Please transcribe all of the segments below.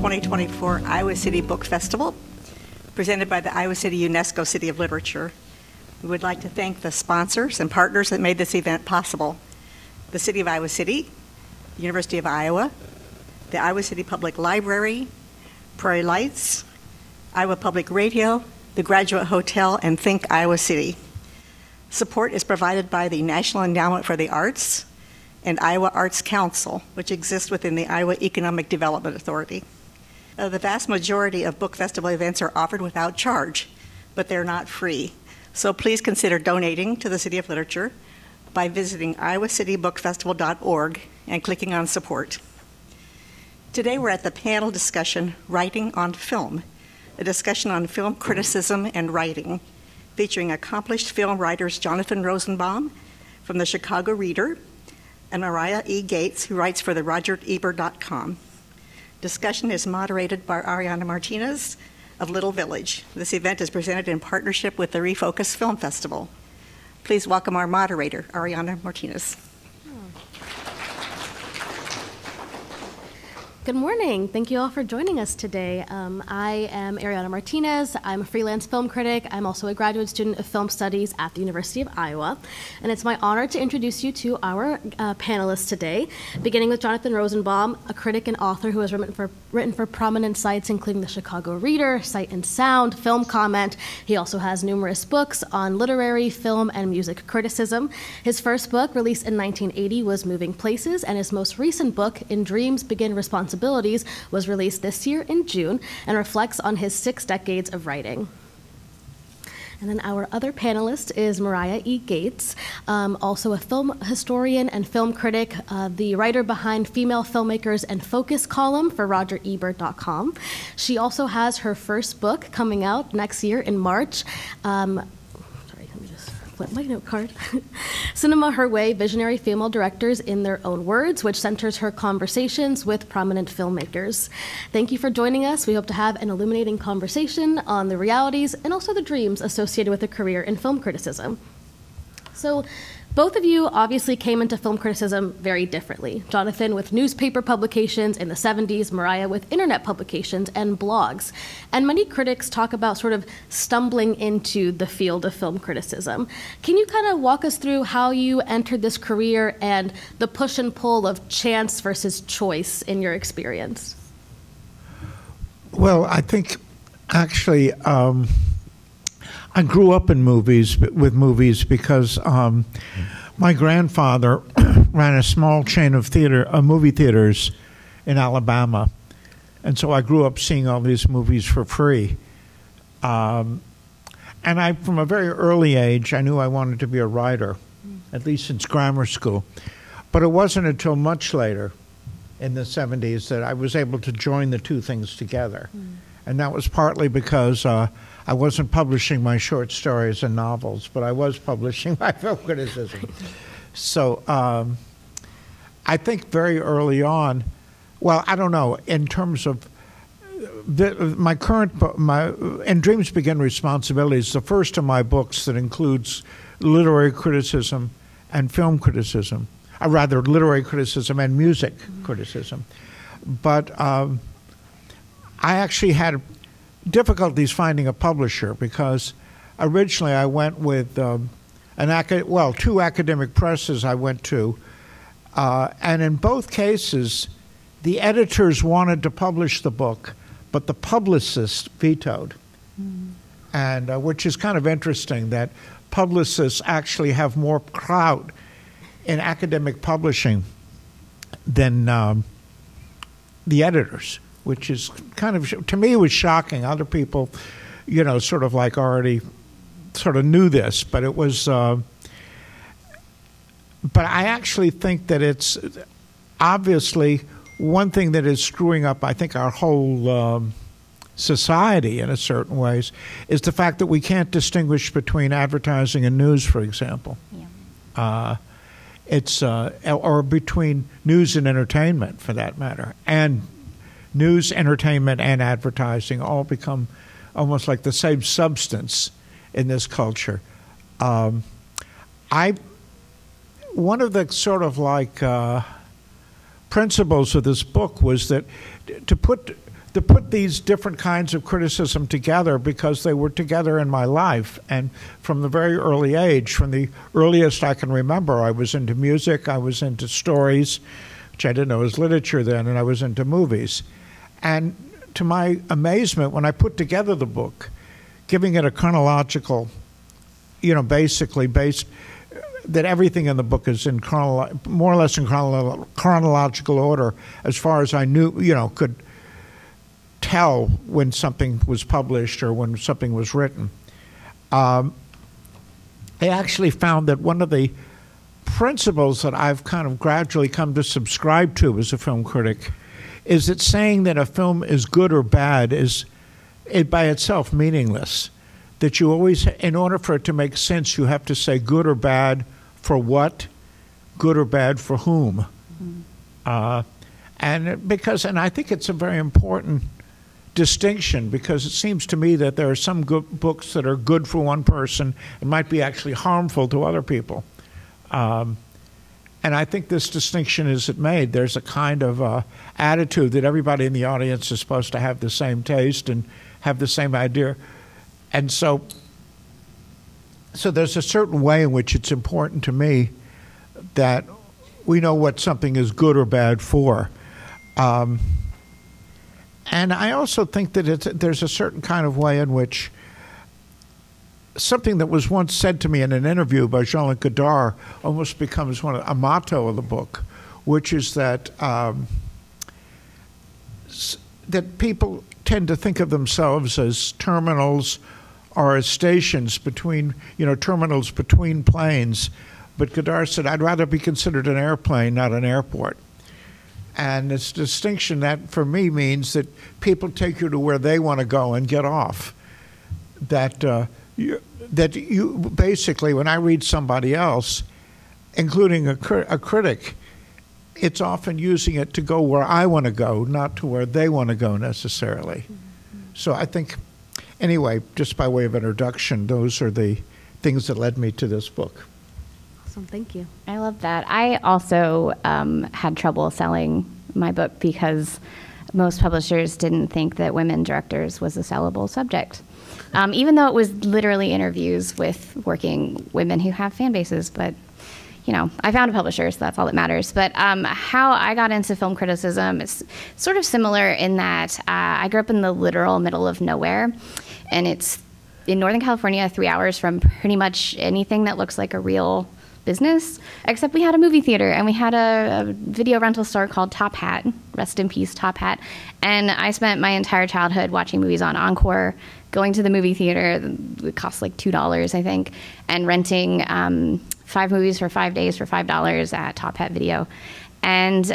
2024 Iowa City Book Festival, presented by the Iowa City UNESCO City of Literature. We would like to thank the sponsors and partners that made this event possible: the City of Iowa City, the University of Iowa, the Iowa City Public Library, Prairie Lights, Iowa Public Radio, the Graduate Hotel, and Think Iowa City. Support is provided by the National Endowment for the Arts and Iowa Arts Council, which exists within the Iowa Economic Development Authority. The vast majority of book festival events are offered without charge, but they're not free. So please consider donating to the City of Literature by visiting iowacitybookfestival.org and clicking on support. Today we're at the panel discussion, Writing on Film, a discussion on film criticism and writing, featuring accomplished film writers Jonathan Rosenbaum from the Chicago Reader and Mariah E. Gates, who writes for the RogerEbert.com. Discussion is moderated by Ariana Martinez of Little Village. This event is presented in partnership with the Refocus Film Festival. Please welcome our moderator, Ariana Martinez. Good morning. Thank you all for joining us today. I am Ariana Martinez. I'm a freelance film critic. I'm also a graduate student of film studies at the University of Iowa. And it's my honor to introduce you to our panelists today, beginning with Jonathan Rosenbaum, a critic and author who has written for prominent sites including the Chicago Reader, Sight and Sound, Film Comment. He also has numerous books on literary, film, and music criticism. His first book, released in 1980, was Moving Places, and his most recent book, In Dreams Begin Responsibilities, was released this year in June and reflects on his 6 decades of writing. And then our other panelist is Mariah E. Gates, also a film historian and film critic, the writer behind Female Filmmakers and Focus column for RogerEbert.com. She also has her first book coming out next year in March. My note card. Cinema Her Way, Visionary Female Directors in Their Own Words, which centers her conversations with prominent filmmakers. Thank you for joining us. We hope to have an illuminating conversation on the realities and also the dreams associated with a career in film criticism. So, both of you obviously came into film criticism very differently. Jonathan with newspaper publications in the 70s, Mariah with internet publications and blogs. And many critics talk about sort of stumbling into the field of film criticism. Can you kind of walk us through how you entered this career and the push and pull of chance versus choice in your experience? Well, I think actually I grew up in movies because my grandfather ran a small chain of movie theaters in Alabama, and so I grew up seeing all these movies for free. And from a very early age, I knew I wanted to be a writer, at least since grammar school. But it wasn't until much later, in the 70s, that I was able to join the two things together. And that was partly because I wasn't publishing my short stories and novels, but I was publishing my film criticism. So I think very early on, well, I don't know, in terms of my current book, In Dreams Begin Responsibilities, the first of my books that includes literary criticism and film criticism, or rather literary criticism and music criticism. But I actually had difficulties finding a publisher because originally I went with two academic presses I went to, and in both cases the editors wanted to publish the book, but the publicist vetoed. And which is kind of interesting that publicists actually have more clout in academic publishing than the editors, which is kind of, to me, it was shocking. Other people, sort of like already sort of knew this, but it was, but I actually think that it's obviously one thing that is screwing up, I think, our whole society in a certain ways is the fact that we can't distinguish between advertising and news, for example. Yeah. Or between news and entertainment, for that matter, and news, entertainment, and advertising all become almost like the same substance in this culture. One of the sort of like principles of this book was that to put to put these different kinds of criticism together because they were together in my life. And from the very early age, from the earliest I can remember, I was into music, I was into stories, which I didn't know was literature then, and I was into movies. And to my amazement, when I put together the book, giving it a chronological, basically based, that everything in the book is in more or less in chronological order as far as I knew, could tell when something was published or when something was written. I actually found that one of the principles that I've kind of gradually come to subscribe to as a film critic is that saying that a film is good or bad is by itself meaningless. That you always, in order for it to make sense, you have to say good or bad for what, good or bad for whom. Mm-hmm. And I think it's a very important distinction, because it seems to me that there are some good books that are good for one person and might be actually harmful to other people. And I think this distinction isn't made. There's a kind of attitude that everybody in the audience is supposed to have the same taste and have the same idea. And so there's a certain way in which it's important to me that we know what something is good or bad for. And I also think that there's a certain kind of way in which something that was once said to me in an interview by Jean-Luc Godard almost becomes a motto of the book, which is that that people tend to think of themselves as terminals or as stations between, terminals between planes. But Godard said, I'd rather be considered an airplane, not an airport. And it's a distinction that, for me, means that people take you to where they want to go and get off. That you basically, when I read somebody else, including a critic, it's often using it to go where I want to go, not to where they want to go necessarily. Mm-hmm. So I think, anyway, just by way of introduction, those are the things that led me to this book. Awesome, thank you. I love that. I also had trouble selling my book because most publishers didn't think that women directors was a sellable subject. Even though it was literally interviews with working women who have fan bases, but I found a publisher, so that's all that matters. But how I got into film criticism is sort of similar in that I grew up in the literal middle of nowhere, and it's in Northern California, 3 hours from pretty much anything that looks like a real business, except we had a movie theater and we had a video rental store called Top Hat, rest in peace Top Hat, and I spent my entire childhood watching movies on Encore, going to the movie theater, it cost like $2, I think, and renting 5 movies for 5 days for $5 at Top Hat Video. And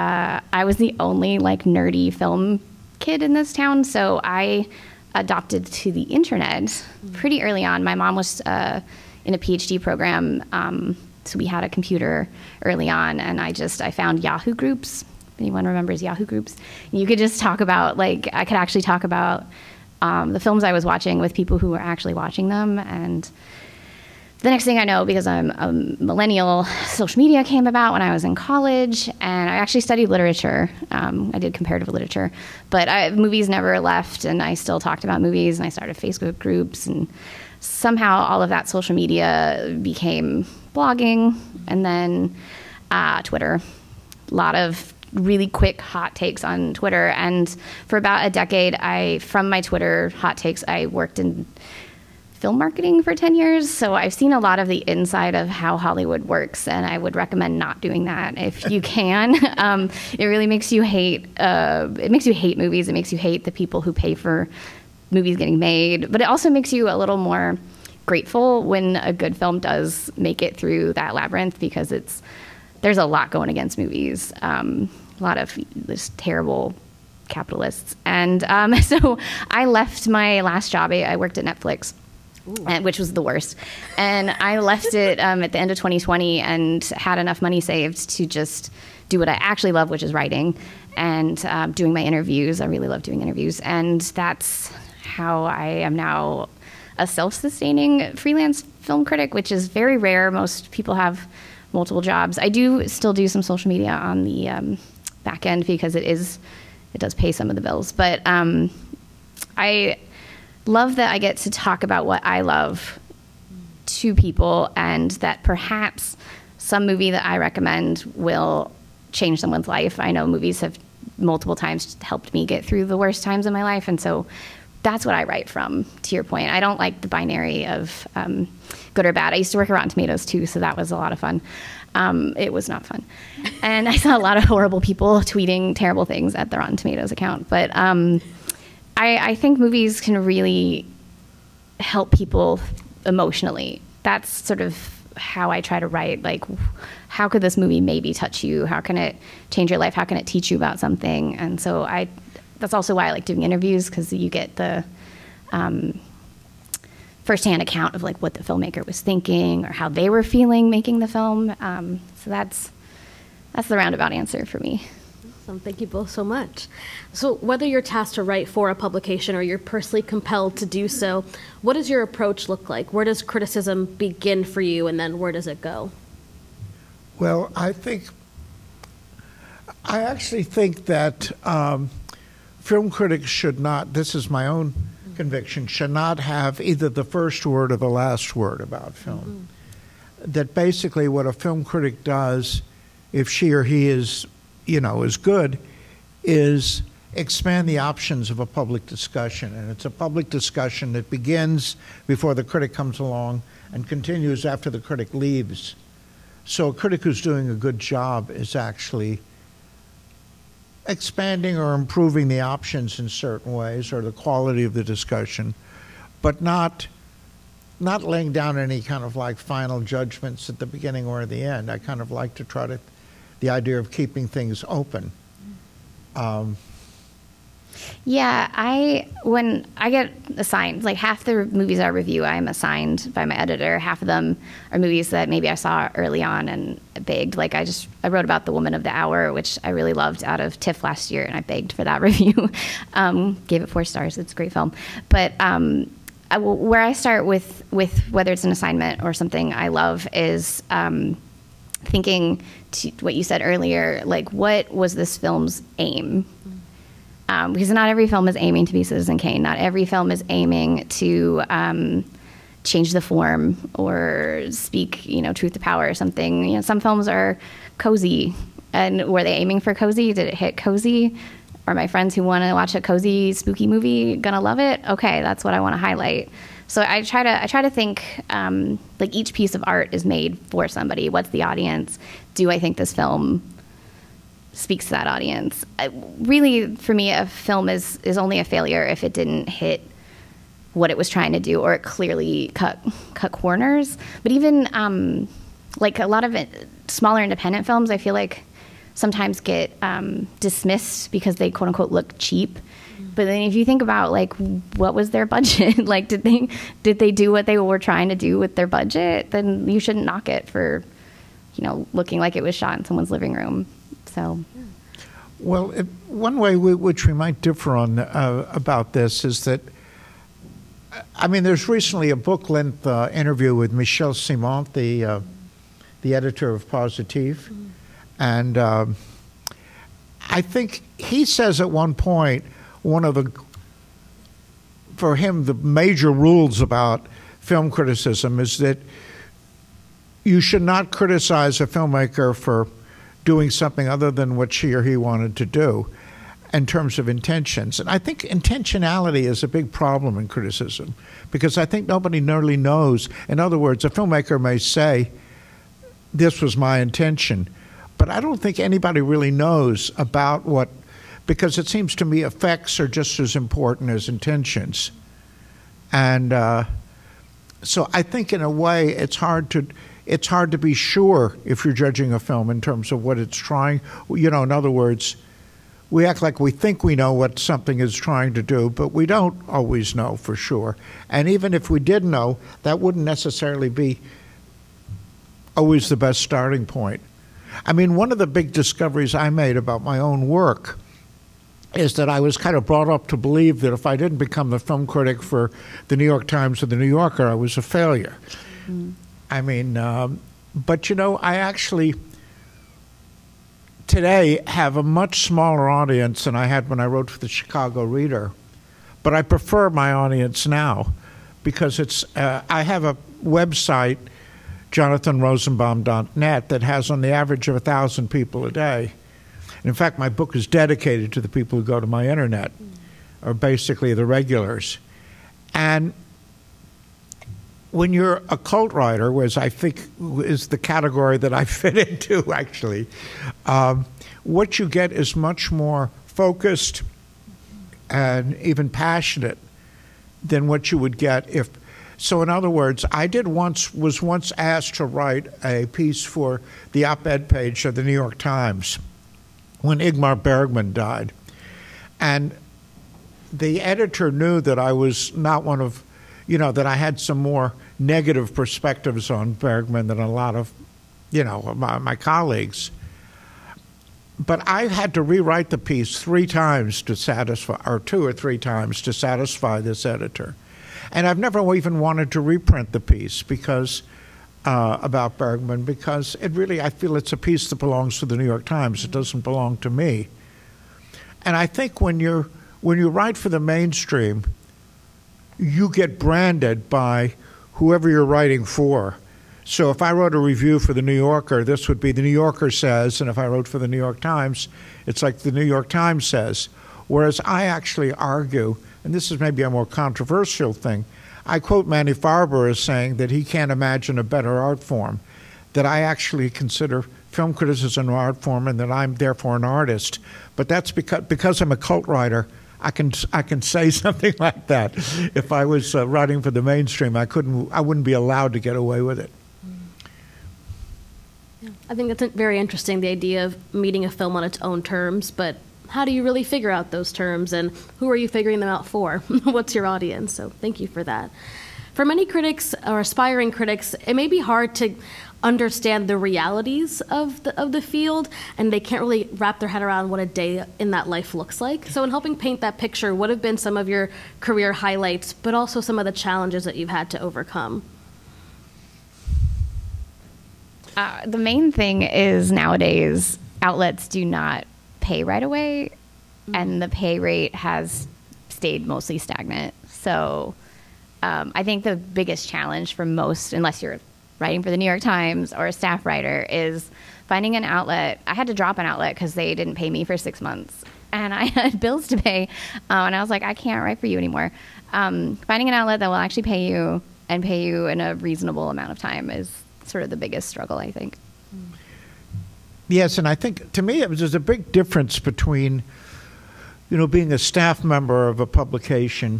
I was the only nerdy film kid in this town, so I adopted to the internet pretty early on. My mom was in a PhD program, so we had a computer early on, and I found Yahoo groups. If anyone remembers Yahoo groups, you could just talk about, I could actually talk about the films I was watching with people who were actually watching them. And the next thing I know, because I'm a millennial, social media came about when I was in college, and I actually studied literature. I did comparative literature, but movies never left, and I still talked about movies, and I started Facebook groups, and somehow all of that social media became blogging, and then Twitter. A lot of really quick hot takes on Twitter, and for about a decade, from my Twitter hot takes, I worked in film marketing for 10 years, so I've seen a lot of the inside of how Hollywood works, and I would recommend not doing that if you can. It really makes you hate. It makes you hate movies. It makes you hate the people who pay for movies getting made, but it also makes you a little more grateful when a good film does make it through that labyrinth, because there's a lot going against movies. A lot of just terrible capitalists, and so I left my last job. I worked at Netflix. Which was the worst. And I left it at the end of 2020 and had enough money saved to just do what I actually love, which is writing and doing my interviews. I really love doing interviews. And that's how I am now a self-sustaining freelance film critic, which is very rare. Most people have multiple jobs. I do still do some social media on the back end, because it is it does pay some of the bills. But I love that I get to talk about what I love to people, and that perhaps some movie that I recommend will change someone's life. I know movies have multiple times helped me get through the worst times in my life, and so that's what I write from, to your point. I don't like the binary of good or bad. I used to work at Rotten Tomatoes, too, so that was a lot of fun. It was not fun. And I saw a lot of horrible people tweeting terrible things at the Rotten Tomatoes account. But I think movies can really help people emotionally. That's sort of how I try to write. Like, how could this movie maybe touch you? How can it change your life? How can it teach you about something? And so that's also why I like doing interviews, because you get the firsthand account of like what the filmmaker was thinking or how they were feeling making the film. So that's the roundabout answer for me. Awesome. Thank you both so much. So whether you're tasked to write for a publication or you're personally compelled to do so, what does your approach look like? Where does criticism begin for you, and then where does it go? Well, I actually think that film critics should not, this is my own conviction, should not have either the first word or the last word about film. That basically what a film critic does, if she or he is good, is expand the options of a public discussion. And it's a public discussion that begins before the critic comes along and continues after the critic leaves. So a critic who's doing a good job is actually expanding or improving the options in certain ways, or the quality of the discussion, but not laying down any kind of like final judgments at the beginning or at the end. I kind of like to try to, the idea of keeping things open. When I get assigned, like half the movies I review, I'm assigned by my editor. Half of them are movies that maybe I saw early on and begged. Like I wrote about The Woman of the Hour, which I really loved out of TIFF last year, and I begged for that review. Gave it 4 stars. It's a great film. But where I start with whether it's an assignment or something I love is thinking to what you said earlier, like what was this film's aim? Because not every film is aiming to be Citizen Kane. Not every film is aiming to change the form or speak, truth to power or something. Some films are cozy. And were they aiming for cozy? Did it hit cozy? Are my friends who want to watch a cozy, spooky movie gonna love it? Okay, that's what I want to highlight. So I try to think like each piece of art is made for somebody. What's the audience? Do I think this film speaks to that audience? Really, for me, a film is only a failure if it didn't hit what it was trying to do, or it clearly cut corners. But even like a lot of smaller independent films, I feel like sometimes get dismissed because they quote unquote look cheap. But then if you think about like what was their budget, like did they do what they were trying to do with their budget, then you shouldn't knock it for looking like it was shot in someone's living room. So, well, one way which we might differ on about this is that, I mean, there's recently a book-length interview with Michel Simon, the editor of Positif, and I think he says at one point for him, the major rules about film criticism is that you should not criticize a filmmaker for doing something other than what she or he wanted to do in terms of intentions. And I think intentionality is a big problem in criticism, because I think nobody really knows. In other words, a filmmaker may say, this was my intention, but I don't think anybody really knows about what, because it seems to me effects are just as important as intentions. And so I think in a way it's hard to be sure if you're judging a film in terms of what it's trying. In other words, we act like we think we know what something is trying to do, but we don't always know for sure. And even if we did know, that wouldn't necessarily be always the best starting point. I mean, one of the big discoveries I made about my own work is that I was kind of brought up to believe that if I didn't become the film critic for the New York Times or the New Yorker, I was a failure. I mean, but I actually today have a much smaller audience than I had when I wrote for the Chicago Reader. But I prefer my audience now because I have a website, jonathanrosenbaum.net, that has on the average of 1,000 people a day. And in fact, my book is dedicated to the people who go to my internet, or basically the regulars. And when you're a cult writer, which I think is the category that I fit into, actually, what you get is much more focused and even passionate than what you would get if. So, in other words, I was once asked to write a piece for the op-ed page of the New York Times when Ingmar Bergman died, and the editor knew that I was not one of, that I had some more negative perspectives on Bergman than a lot of, my colleagues. But I had to rewrite the piece 3 times to satisfy, or 2 or 3 times to satisfy this editor. And I've never even wanted to reprint the piece because about Bergman, because I feel it's a piece that belongs to the New York Times. It doesn't belong to me. And I think when you write for the mainstream, you get branded by whoever you're writing for. So if I wrote a review for the New Yorker, this would be the New Yorker says, and if I wrote for the New York Times, it's like the New York Times says. Whereas I actually argue, and this is maybe a more controversial thing, I quote Manny Farber as saying that he can't imagine a better art form, that I actually consider film criticism an art form and that I'm therefore an artist. But that's because I'm a cult writer, I can say something like that. If I was writing for the mainstream, I wouldn't be allowed to get away with it. Yeah. I think that's very interesting, the idea of meeting a film on its own terms, but how do you really figure out those terms, and who are you figuring them out for? What's your audience? So thank you for that. For many critics or aspiring critics, it may be hard to understand the realities of the field, and they can't really wrap their head around what a day in that life looks like. So in helping paint that picture, what have been some of your career highlights, but also some of the challenges that you've had to overcome? The main thing is nowadays outlets do not pay right away, and the pay rate has stayed mostly stagnant. So I think the biggest challenge for most, unless you're writing for the New York Times or a staff writer, is finding an outlet. I had to drop an outlet because they didn't pay me for 6 months, and I had bills to pay, and I was like, I can't write for you anymore. Finding an outlet that will actually pay you and pay you in a reasonable amount of time is sort of the biggest struggle, I think. Yes, and I think, to me, there's a big difference between, being a staff member of a publication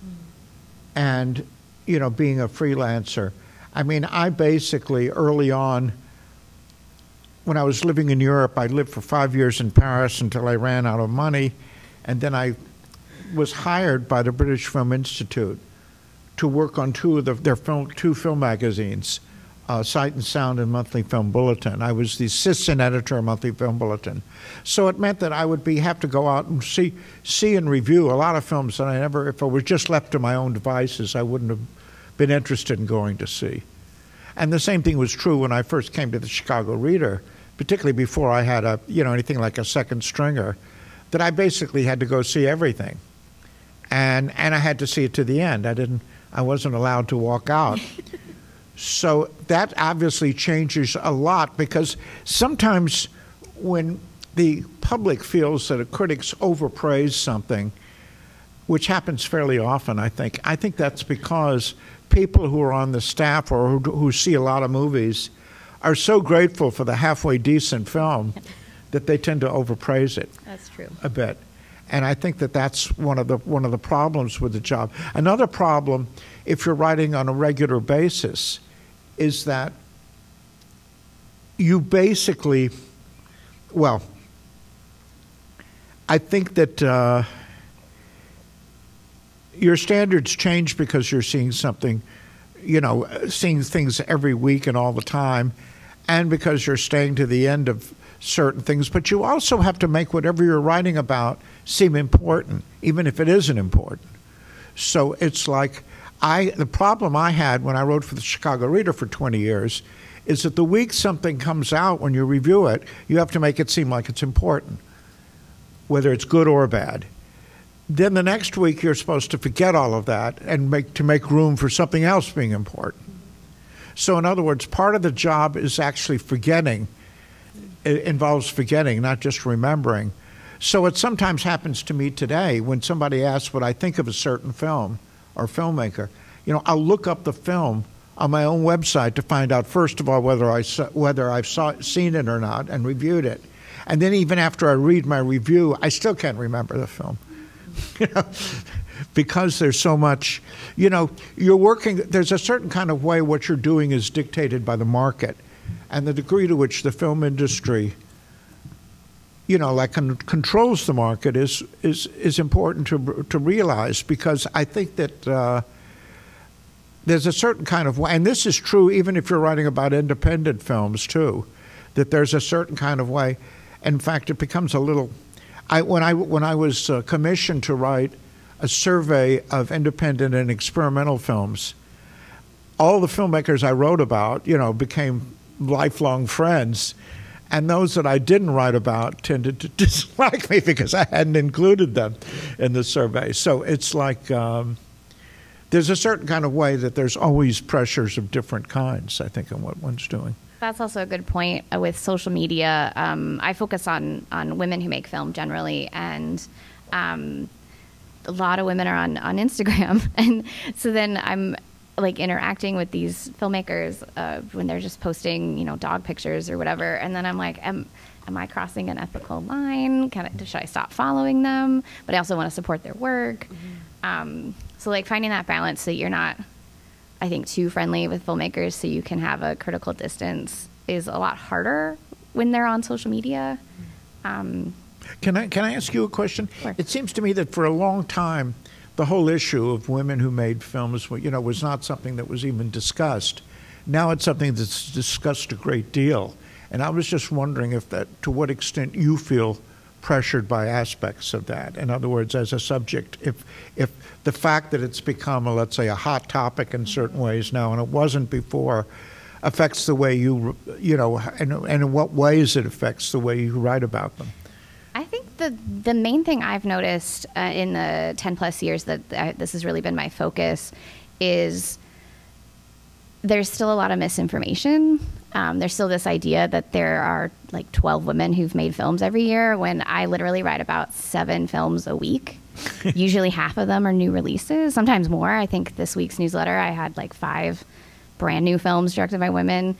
and, being a freelancer. I mean, I basically, early on, when I was living in Europe, I lived for 5 years in Paris until I ran out of money, and then I was hired by the British Film Institute to work on two film magazines, Sight and Sound and Monthly Film Bulletin. I was the assistant editor of Monthly Film Bulletin. So it meant that I would have to go out and see and review a lot of films that if I was just left to my own devices, I wouldn't have been interested in going to see. And the same thing was true when I first came to the Chicago Reader, particularly before I had anything like a second stringer, that I basically had to go see everything. And I had to see it to the end. I wasn't allowed to walk out. So that obviously changes a lot, because sometimes when the public feels that critics overpraise something, which happens fairly often, I think that's because people who are on the staff or who see a lot of movies are so grateful for the halfway decent film that they tend to overpraise it. That's true. A bit. And I think that's one of the problems with the job. Another problem, if you're writing on a regular basis, is that you basically, I think that your standards change because you're seeing something, seeing things every week and all the time, and because you're staying to the end of certain things. But you also have to make whatever you're writing about seem important, even if it isn't important. So it's like, The problem I had when I wrote for the Chicago Reader for 20 years is that the week something comes out, when you review it, you have to make it seem like it's important, whether it's good or bad. Then the next week you're supposed to forget all of that and make room for something else being important. So in other words, part of the job is actually forgetting. It involves forgetting, not just remembering. So it sometimes happens to me today when somebody asks what I think of a certain film or filmmaker. I'll look up the film on my own website to find out, first of all, whether I've seen it or not and reviewed it. And then even after I read my review, I still can't remember the film. Because there's so much, you're working, there's a certain kind of way what you're doing is dictated by the market. And the degree to which the film industry, controls the market is important to realize, because I think that there's a certain kind of way, and this is true even if you're writing about independent films too, that there's a certain kind of way. In fact, it becomes a little. When I was commissioned to write a survey of independent and experimental films, all the filmmakers I wrote about, became lifelong friends, and those that I didn't write about tended to dislike me because I hadn't included them in the survey. So it's like there's a certain kind of way that there's always pressures of different kinds, I think, in what one's doing. That's also a good point with social media. I focus on women who make film generally, and a lot of women are on Instagram. And so then I'm like interacting with these filmmakers when they're just posting, dog pictures or whatever. And then I'm like, am I crossing an ethical line? Should I stop following them? But I also want to support their work. Mm-hmm. So like finding that balance so you're not, I think, too friendly with filmmakers so you can have a critical distance is a lot harder when they're on social media. Can I ask you a question? Sure. It seems to me that for a long time, the whole issue of women who made films, was not something that was even discussed. Now it's something that's discussed a great deal. And I was just wondering to what extent you feel pressured by aspects of that. In other words, as a subject, if the fact that it's become, let's say, a hot topic in certain ways now, and it wasn't before, affects the way and in what ways it affects the way you write about them. I think the main thing I've noticed in the 10 plus years that this has really been my focus is there's still a lot of misinformation. There's still this idea that there are like 12 women who've made films every year when I literally write about 7 films a week. Usually half of them are new releases, sometimes more. I think this week's newsletter, I had like 5 brand new films directed by women.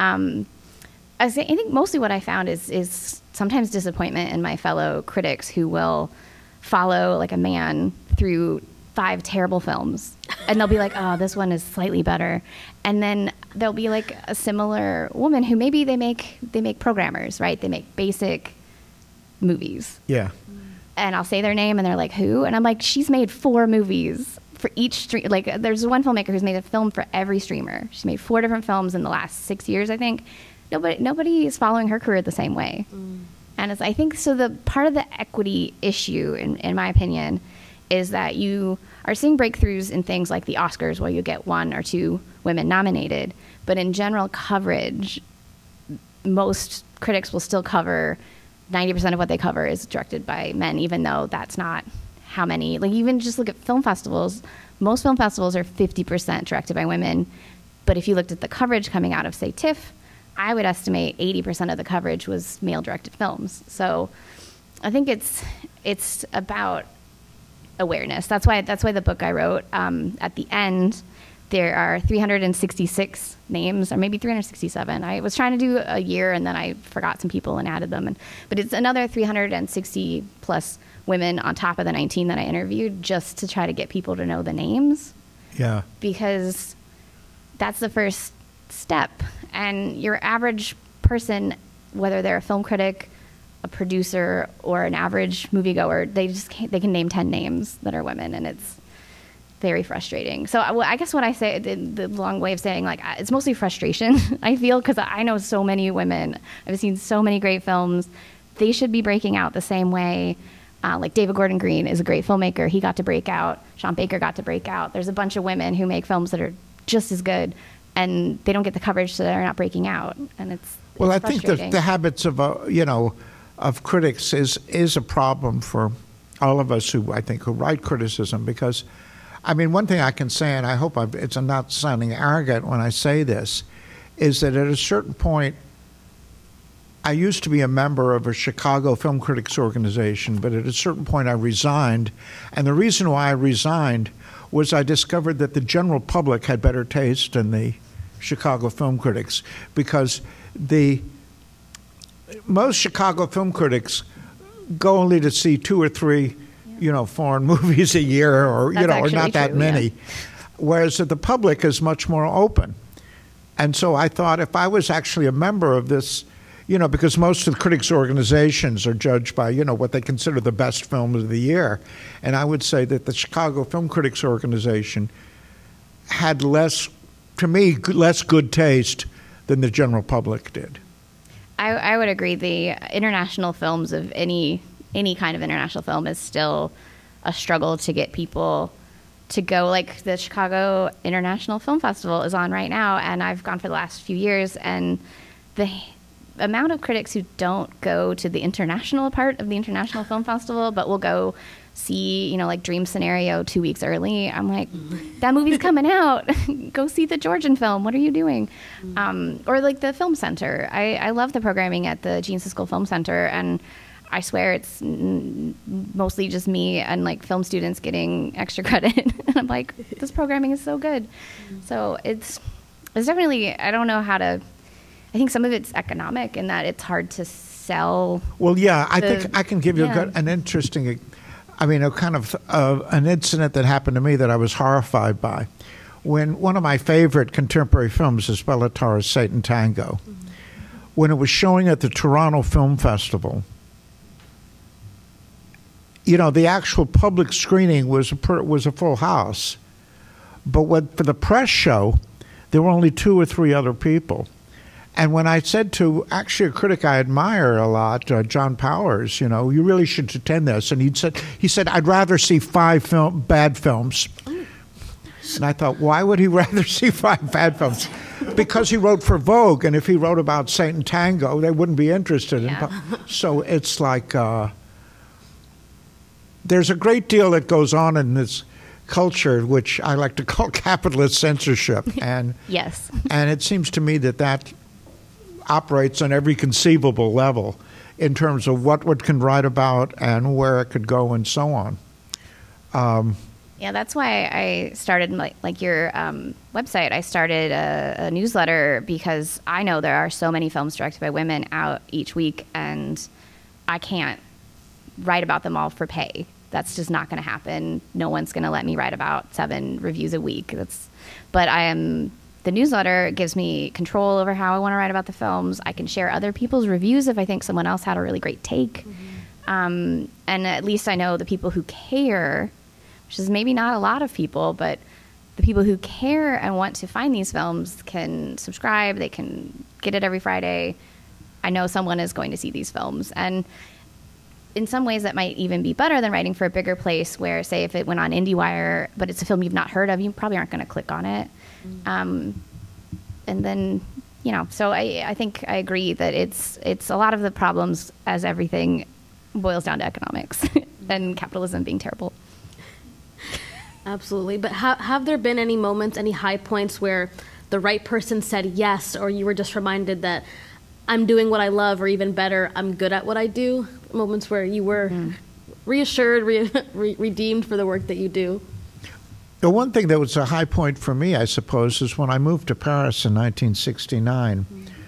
I think mostly what I found is sometimes disappointment in my fellow critics who will follow like a man through 5 terrible films, and they'll be like, oh, this one is slightly better. And then there'll be like a similar woman who maybe they make programmers, right? They make basic movies. Yeah. And I'll say their name and they're like, who? And I'm like, she's made 4 movies for each stream. Like there's one filmmaker who's made a film for every streamer. She's made 4 different films in the last 6 years, I think. Nobody is following her career the same way. And I think so the part of the equity issue, in my opinion, is that you are seeing breakthroughs in things like the Oscars where you get 1 or 2 women nominated. But in general coverage, most critics will still cover 90% of what they cover is directed by men, even though that's not how many. Like even just look at film festivals. Most film festivals are 50% directed by women. But if you looked at the coverage coming out of, say, TIFF, I would estimate 80% of the coverage was male-directed films. So I think it's about awareness. That's why the book I wrote, at the end, there are 366 names, or maybe 367. I was trying to do a year, and then I forgot some people and added them. But it's another 360 plus women on top of the 19 that I interviewed, just to try to get people to know the names. Yeah. Because that's the first step. And your average person, whether they're a film critic, a producer, or an average moviegoer, they can name 10 names that are women, and it's very frustrating. So I guess what I say, the long way of saying, like, it's mostly frustration, I feel, because I know so many women. I've seen so many great films. They should be breaking out the same way. Like David Gordon Green is a great filmmaker. He got to break out. Sean Baker got to break out. There's a bunch of women who make films that are just as good, and they don't get the coverage, so they're not breaking out. And it's Well, I frustrating. think the habits of of critics is a problem for all of us who write criticism, because, I mean, one thing I can say, and I hope I'm not sounding arrogant when I say this, is that at a certain point, I used to be a member of a Chicago Film Critics Organization, but at a certain point I resigned, and the reason why I resigned was I discovered that the general public had better taste than the Chicago film critics, because most Chicago film critics go only to see 2 or 3, foreign movies a year, or That's or actually not that true, many, yeah. whereas that the public is much more open. And so I thought, if I was actually a member of this, because most of the critics' organizations are judged by, what they consider the best films of the year, and I would say that the Chicago Film Critics Organization had less good taste than the general public did. I would agree. The international films of any kind of international film is still a struggle to get people to go. Like the Chicago International Film Festival is on right now, and I've gone for the last few years, and the amount of critics who don't go to the international part of the International Film Festival but will go see, like Dream Scenario 2 weeks early. I'm like, that movie's coming out. Go see the Georgian film. What are you doing? Or like the Film Center. I love the programming at the Gene Siskel Film Center, and I swear it's mostly just me and like film students getting extra credit. And I'm like, this programming is so good. So it's definitely, I don't know how to, I think some of it's economic in that it's hard to sell. Well, yeah, I think I can give you yeah. an interesting, a kind of an incident that happened to me that I was horrified by. When one of my favorite contemporary films is Bela Tarrantino's Satan Tango, when it was showing at the Toronto Film Festival, the actual public screening was a full house, but for the press show, there were only 2 or 3 other people. And when I said to actually a critic I admire a lot, John Powers, you really should attend this, and he said, I'd rather see 5 bad films. And I thought, why would he rather see 5 bad films? Because he wrote for Vogue, and if he wrote about Satan Tango, they wouldn't be interested in. So it's like there's a great deal that goes on in this culture, which I like to call capitalist censorship, and Yes. and it seems to me that operates on every conceivable level in terms of what one can write about and where it could go and so on. Yeah, that's why I started like your website. I started a newsletter because I know there are so many films directed by women out each week, and I can't write about them all for pay. That's just not going to happen. No one's going to let me write about 7 reviews a week. But the newsletter gives me control over how I want to write about the films. I can share other people's reviews if I think someone else had a really great take. And at least I know the people who care, which is maybe not a lot of people, but the people who care and want to find these films can subscribe. They can get it every Friday. I know someone is going to see these films. And in some ways that might even be better than writing for a bigger place where, say, if it went on IndieWire, but it's a film you've not heard of, you probably aren't going to click on it. And then, so I think I agree that it's a lot of the problems, as everything, boils down to economics and capitalism being terrible. Absolutely. But have there been any moments, any high points where the right person said yes, or you were just reminded that I'm doing what I love, or even better, I'm good at what I do? Moments where you were reassured, redeemed for the work that you do? The one thing that was a high point for me, I suppose, is when I moved to Paris in 1969.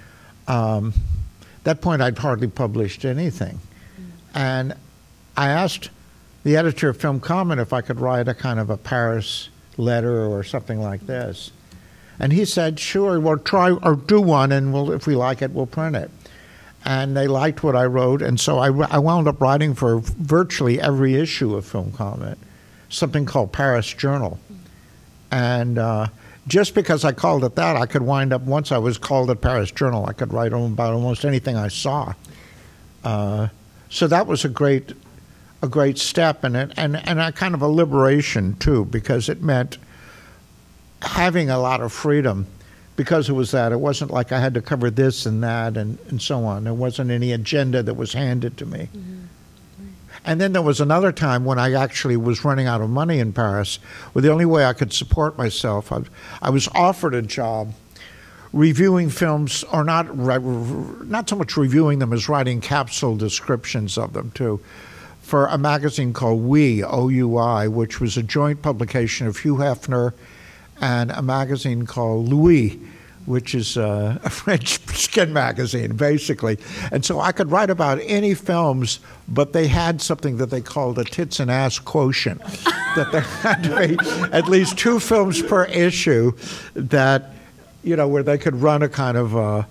That point, I'd hardly published anything. And I asked the editor of Film Comment if I could write a kind of a Paris letter or something like this. And he said, sure, we'll try or do one, and if we like it, we'll print it. And they liked what I wrote, and so I wound up writing for virtually every issue of Film Comment, something called Paris Journal. And just because I called it that, I could wind up, once I was called it Paris Journal, I could write about almost anything I saw. So that was a great a great step and a kind of a liberation too, because it meant having a lot of freedom. Because it was that, it wasn't like I had to cover this and that and so on. There wasn't any agenda that was handed to me. And then there was another time when I actually was running out of money in Paris, where the only way I could support myself, I was offered a job reviewing films, or not so much reviewing them as writing capsule descriptions of them too, for a magazine called Oui, O-U-I, which was a joint publication of Hugh Hefner and a magazine called Louis, which is a French skin magazine, basically. And so I could write about any films, but they had something that they called a tits and ass quotient, that there had to be at least 2 films per issue that, where they could run a kind of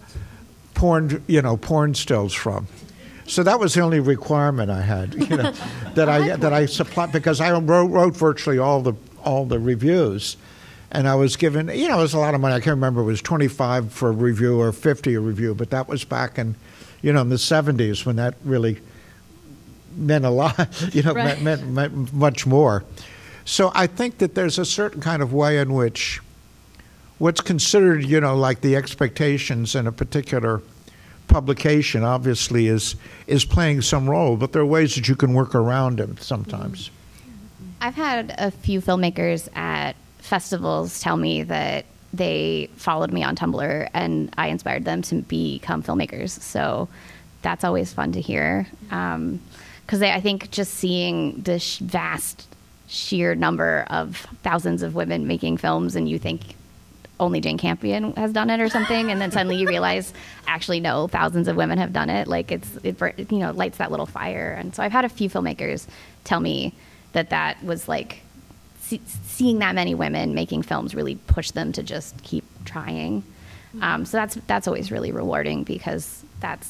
porn stills from. So that was the only requirement I had, that I supplied, because I wrote virtually all the reviews. And I was given, it was a lot of money. I can't remember, it was 25 for a review or 50 a review, but that was back in, in the 70s, when that really meant a lot, Right. meant much more. So I think that there's a certain kind of way in which what's considered, like the expectations in a particular publication obviously is playing some role, but there are ways that you can work around it sometimes. I've had a few filmmakers at festivals tell me that they followed me on Tumblr and I inspired them to become filmmakers. So that's always fun to hear. Because I think just seeing the vast sheer number of thousands of women making films, and you think only Jane Campion has done it or something, and then suddenly you realize, actually, no, thousands of women have done it. Like it lights that little fire. And so I've had a few filmmakers tell me that was like, seeing that many women making films really pushed them to just keep trying. So that's always really rewarding, because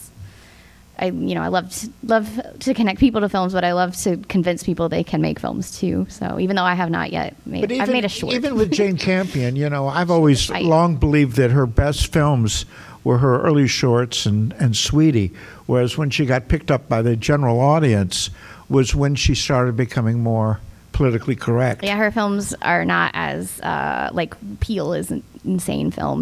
I love to connect people to films, but I love to convince people they can make films too. So even though I have not yet I've made a short. Even with Jane Campion, I've always long believed that her best films were her early shorts and Sweetie, whereas when she got picked up by the general audience was when she started becoming more politically correct. Yeah, her films are not as Peel is an insane film.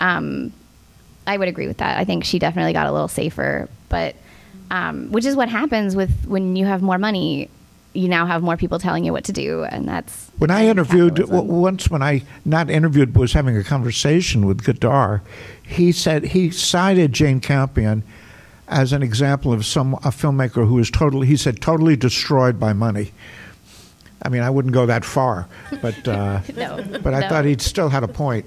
I would agree with that. I think she definitely got a little safer, but which is what happens when you have more money. You now have more people telling you what to do, and that's when I interviewed once. When I not interviewed, but was having a conversation with Godard, he said he cited Jane Campion as an example of a filmmaker who was totally destroyed by money. I mean, I wouldn't go that far, but I thought he'd still had a point.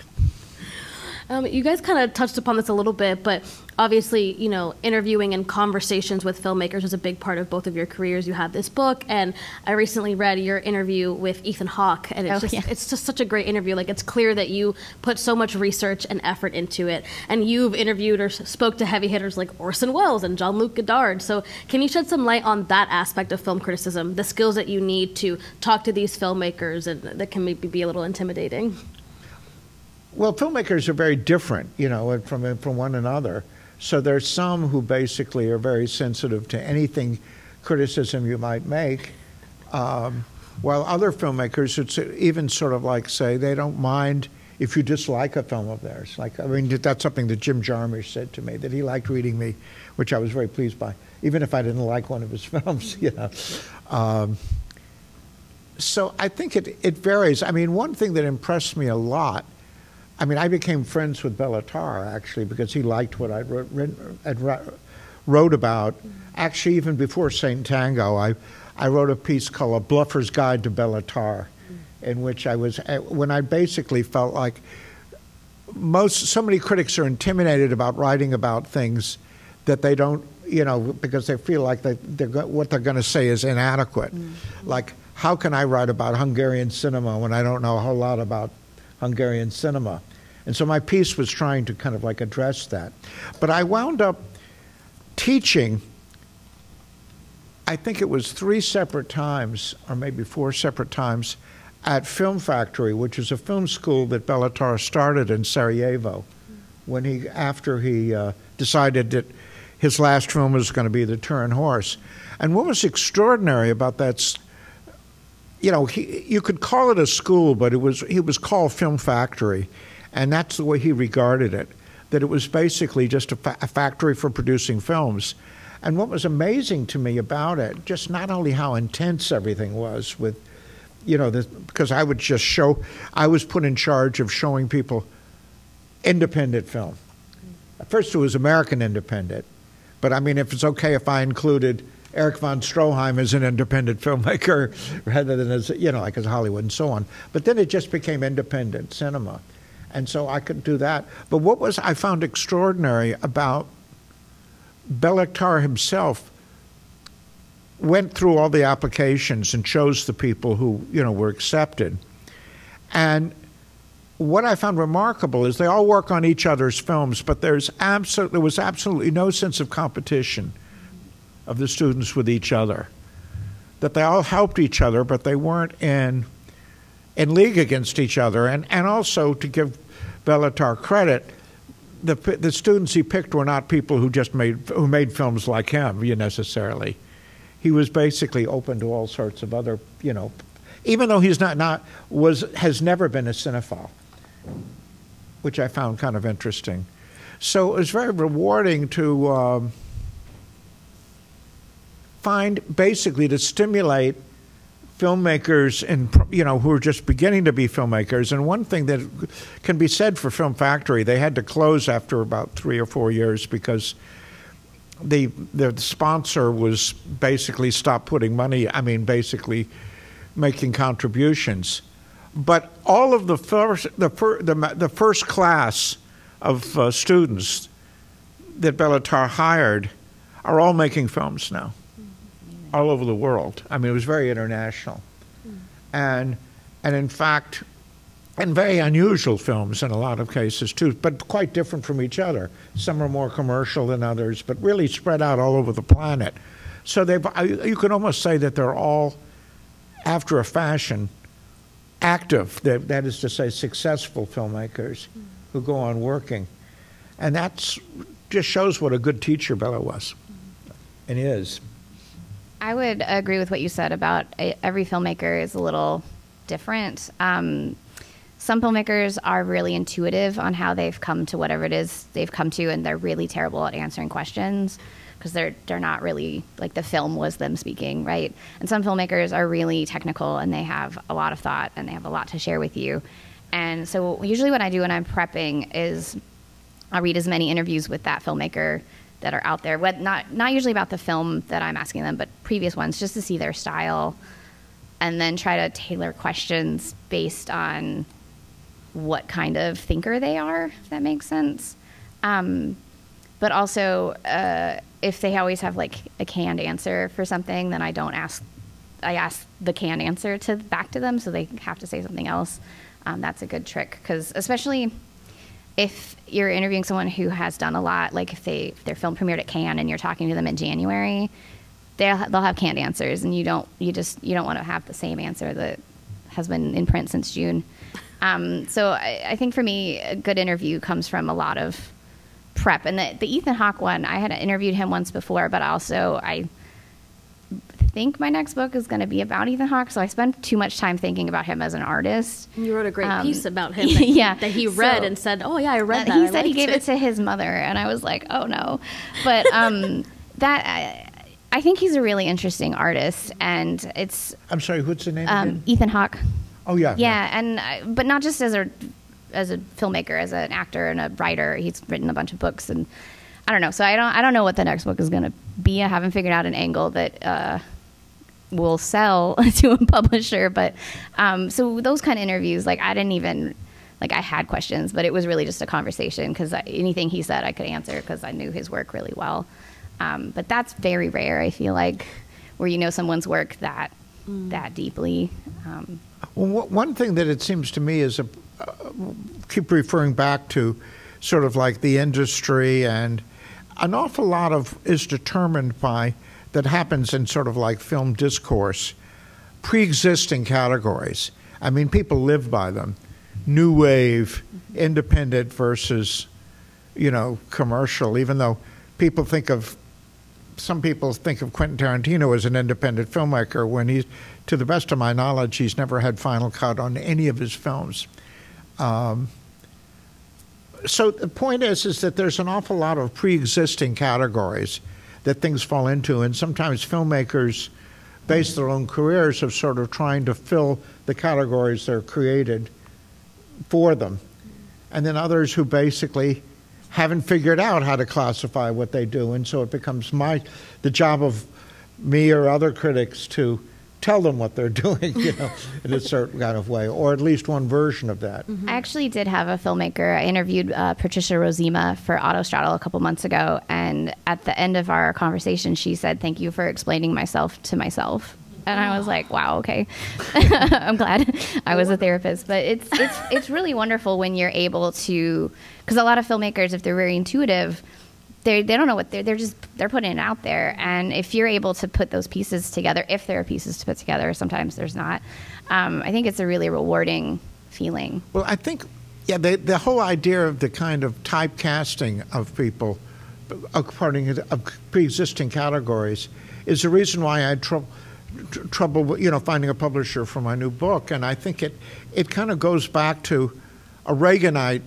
You guys kind of touched upon this a little bit, but obviously, interviewing and conversations with filmmakers is a big part of both of your careers. You have this book, and I recently read your interview with Ethan Hawke, and it's just such a great interview. Like, it's clear that you put so much research and effort into it, and you've interviewed or spoke to heavy hitters like Orson Welles and Jean-Luc Godard. So can you shed some light on that aspect of film criticism, the skills that you need to talk to these filmmakers, and that can maybe be a little intimidating? Well, filmmakers are very different, from one another. So there's some who basically are very sensitive to anything criticism you might make, while other filmmakers, it's even sort of like say they don't mind if you dislike a film of theirs. That's something that Jim Jarmusch said to me, that he liked reading me, which I was very pleased by, even if I didn't like one of his films, So I think it varies. I mean, one thing that impressed me a lot, I became friends with Béla Tarr, actually, because he liked what I wrote about. Actually, even before Saint Tango, I wrote a piece called A Bluffer's Guide to Béla Tarr, in which when I basically felt like so many critics are intimidated about writing about things that they don't, because they feel like what they're going to say is inadequate. Like, how can I write about Hungarian cinema when I don't know a whole lot about Hungarian cinema? And so my piece was trying to kind of like address that. But I wound up teaching, I think it was 3 separate times, or maybe 4 separate times, at Film Factory, which is a film school that Béla Tarr started in Sarajevo, after he decided that his last film was going to be The Turin Horse. And what was extraordinary about that, you could call it a school, but it was called Film Factory, and that's the way he regarded it, that it was basically just a factory for producing films. And what was amazing to me about it, just not only how intense everything was with, because I was put in charge of showing people independent film. At first it was American independent, but I mean, if it's okay if I included Erich von Stroheim as an independent filmmaker rather than as, like as Hollywood and so on. But then it just became independent cinema. And so I could do that. But what I found extraordinary about Belatar himself went through all the applications and chose the people who, were accepted. And what I found remarkable is they all work on each other's films, but there was absolutely no sense of competition of the students with each other. That they all helped each other, but they weren't in league against each other. And also, to give Belatar credit, the students he picked were not people who made films like him, necessarily. He was basically open to all sorts of other, even though he's has never been a cinephile, which I found kind of interesting. So it was very rewarding to to stimulate filmmakers who are just beginning to be filmmakers. And one thing that can be said for Film Factory, they had to close after about 3 or 4 years because the sponsor was basically stopped putting money, basically making contributions. But all of the first class of students that Belatar hired are all making films now, all over the world. It was very international, and in fact, and very unusual films in a lot of cases too, but quite different from each other. Some are more commercial than others, but really spread out all over the planet. So you could almost say that they're all, after a fashion, active. That is to say, successful filmmakers who go on working, and that's just shows what a good teacher Bela was, and is. I would agree with what you said about every filmmaker is a little different. Some filmmakers are really intuitive on how they've come to whatever it is they've come to, and they're really terrible at answering questions because they're not really, like, the film was them speaking, right? And some filmmakers are really technical, and they have a lot of thought, and they have a lot to share with you. And so usually what I do when I'm prepping is I'll read as many interviews with that filmmaker that are out there, not usually about the film that I'm asking them, but previous ones, just to see their style, and then try to tailor questions based on what kind of thinker they are, if that makes sense. But also, if they always have like a canned answer for something, then I ask the canned answer back to them, so they have to say something else. That's a good trick, because especially if you're interviewing someone who has done a lot, like if their film premiered at Cannes and you're talking to them in January, they'll have canned answers, and you don't want to have the same answer that has been in print since June. So I think for me, a good interview comes from a lot of prep. And the Ethan Hawke one, I had interviewed him once before, but also I think my next book is going to be about Ethan Hawke, so I spent too much time thinking about him as an artist. You wrote a great piece about him that he read and said, oh yeah, I read that. He said he gave it to his mother, and I was like, oh no. But I think he's a really interesting artist, and it's... I'm sorry, what's the name again? Ethan Hawke. Oh, yeah. Yeah, and but not just as a filmmaker, as an actor and a writer. He's written a bunch of books, and I don't know. So I don't know what the next book is going to be. I haven't figured out an angle that will sell to a publisher. But so those kind of interviews, like I didn't even... Like I had questions, but it was really just a conversation, because anything he said I could answer because I knew his work really well. But that's very rare, I feel like, where you know someone's work that deeply. Well, one thing that it seems to me is keep referring back to sort of like the industry, and an awful lot of is determined by, that happens in sort of like film discourse, pre-existing categories. I mean, people live by them. New wave, independent versus, commercial, even though some people think of Quentin Tarantino as an independent filmmaker when he's, to the best of my knowledge, he's never had final cut on any of his films. So the point is that there's an awful lot of pre-existing categories that things fall into, and sometimes filmmakers base their own careers of sort of trying to fill the categories that are created for them. And then others who basically haven't figured out how to classify what they do, and so it becomes the job of me or other critics to tell them what they're doing, in a certain kind of way, or at least one version of that. I actually did have a filmmaker. I interviewed Patricia Rozema for Autostraddle a couple months ago, and at the end of our conversation, she said, "Thank you for explaining myself to myself." And I was like, "Wow, okay." I'm glad I was a therapist, but it's really wonderful when you're able to, because a lot of filmmakers, if they're very intuitive, they don't know what they're putting it out there, and if you're able to put those pieces together, if there are pieces to put together, sometimes there's not. I think it's a really rewarding feeling. Well, I think, the whole idea of the kind of typecasting of people according to pre-existing categories is the reason why I had trouble, finding a publisher for my new book, and I think it kind of goes back to a Reaganite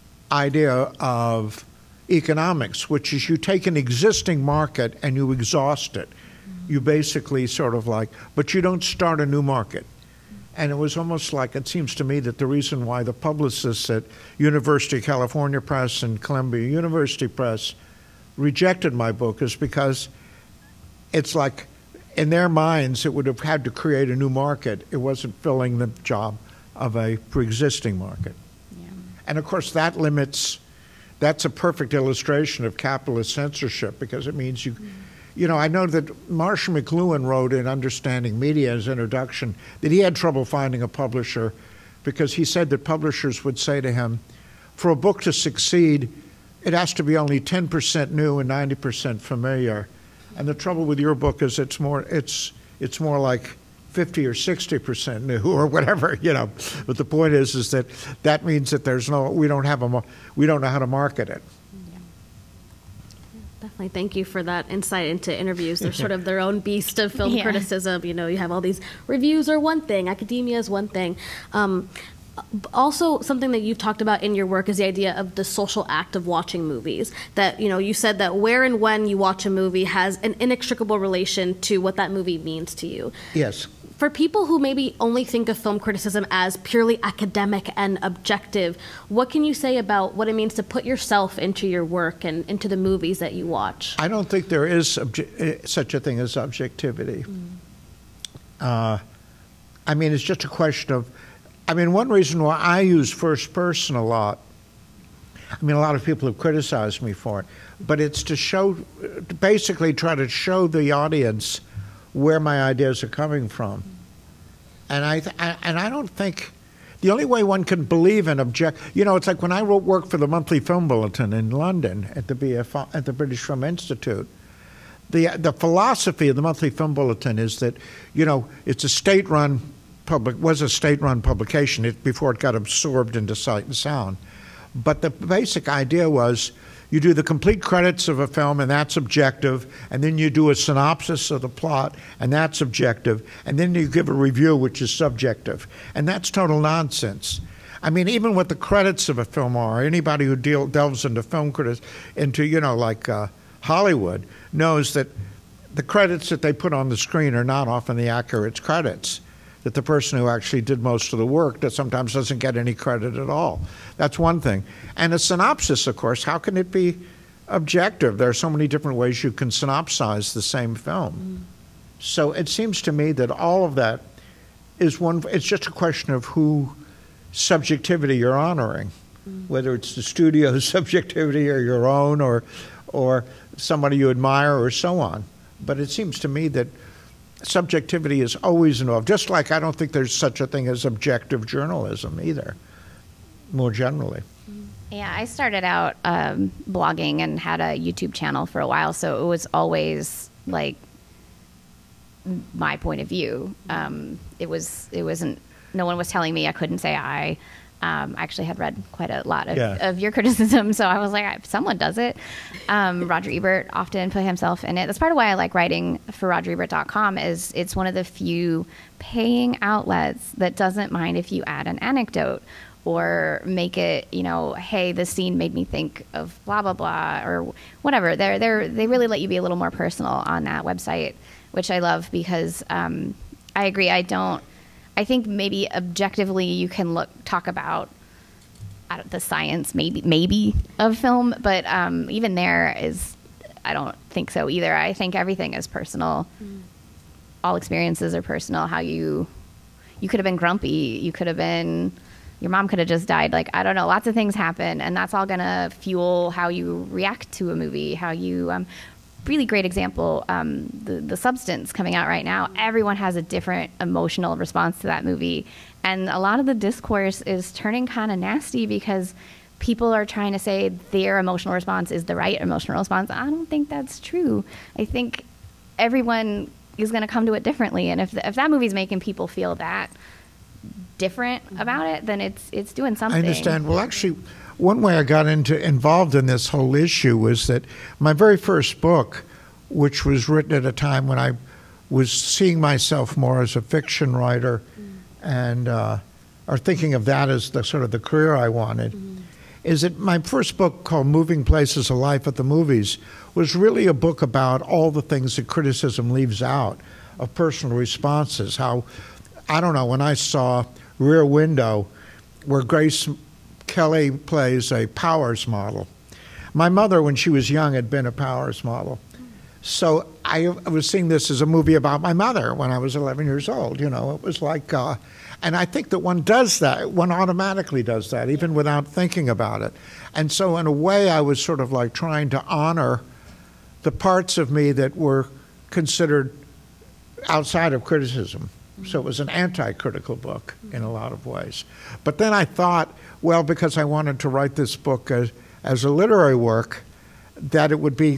idea of economics, which is you take an existing market and you exhaust it. You basically sort of but you don't start a new market. And it was almost like, it seems to me that the reason why the publicists at University of California Press and Columbia University Press rejected my book is because it's like, in their minds, it would have had to create a new market. It wasn't filling the job of a pre-existing market. Yeah. And of course, that's a perfect illustration of capitalist censorship, because it means I know that Marshall McLuhan wrote in Understanding Media, his introduction, that he had trouble finding a publisher because he said that publishers would say to him, for a book to succeed, it has to be only 10% new and 90% familiar. And the trouble with your book is it's more like 50 or 60% new or whatever, But the point is that means that we don't know how to market it. Definitely. Thank you for that insight into interviews. They're sort of their own beast of film criticism. You have all these reviews are one thing, academia is one thing. Also, something that you've talked about in your work is the idea of the social act of watching movies. That, you said that where and when you watch a movie has an inextricable relation to what that movie means to you. Yes. For people who maybe only think of film criticism as purely academic and objective, what can you say about what it means to put yourself into your work and into the movies that you watch? I don't think there is such a thing as objectivity. It's just a question of, one reason why I use first person a lot, a lot of people have criticized me for it, but it's to basically try to show the audience where my ideas are coming from. And I don't think, the only way one can believe in it's like when I worked for the Monthly Film Bulletin in London at the British Film Institute. The philosophy of the Monthly Film Bulletin is that, it's a state-run publication before it got absorbed into Sight and Sound. But the basic idea was you do the complete credits of a film, and that's objective, and then you do a synopsis of the plot, and that's objective, and then you give a review, which is subjective. And that's total nonsense. Even what the credits of a film are, anybody who delves into film critics, Hollywood, knows that the credits that they put on the screen are not often the accurate credits. That the person who actually did most of the work that sometimes doesn't get any credit at all. That's one thing. And a synopsis, of course, how can it be objective? There are so many different ways you can synopsize the same film. So it seems to me that all of that is it's just a question of who subjectivity you're honoring, whether it's the studio's subjectivity or your own or somebody you admire or so on. But it seems to me that subjectivity is always involved, just like I don't think there's such a thing as objective journalism either, more generally. Yeah, I started out blogging and had a YouTube channel for a while, so it was always like my point of view. It wasn't. No one was telling me I couldn't say I. I actually had read quite a lot Yeah. of your criticism, so I was like, if someone does it. Roger Ebert often put himself in it. That's part of why I like writing for RogerEbert.com. Is it's one of the few paying outlets that doesn't mind if you add an anecdote or make it, hey, this scene made me think of blah blah blah or whatever. They really let you be a little more personal on that website, which I love because I agree. I think maybe objectively you can talk about the science maybe of film, but even there is, I don't think so either. I think everything is personal. All experiences are personal. How you could have been grumpy. You could have been, your mom could have just died. Like, I don't know, lots of things happen, and that's all gonna fuel how you react to a movie, how you, really great example, the Substance coming out right now. Everyone has a different emotional response to that movie. And a lot of the discourse is turning kind of nasty because people are trying to say their emotional response is the right emotional response. I don't think that's true. I think everyone is going to come to it differently. And if that movie's making people feel that different about it, then it's doing something. I understand. Well, actually, one way I got involved in this whole issue was that my very first book, which was written at a time when I was seeing myself more as a fiction writer and or thinking of that as the sort of the career I wanted, is that my first book called Moving Places, A Life at the Movies was really a book about all the things that criticism leaves out of personal responses. How, I don't know, when I saw Rear Window, where Grace Kelly plays a Powers model. My mother, when she was young, had been a Powers model. So I was seeing this as a movie about my mother when I was 11 years old. It was like, and I think that one does that, one automatically does that, even without thinking about it. And so in a way, I was sort of like trying to honor the parts of me that were considered outside of criticism. So it was an anti-critical book in a lot of ways. But then I thought, well, because I wanted to write this book as a literary work, that it would be,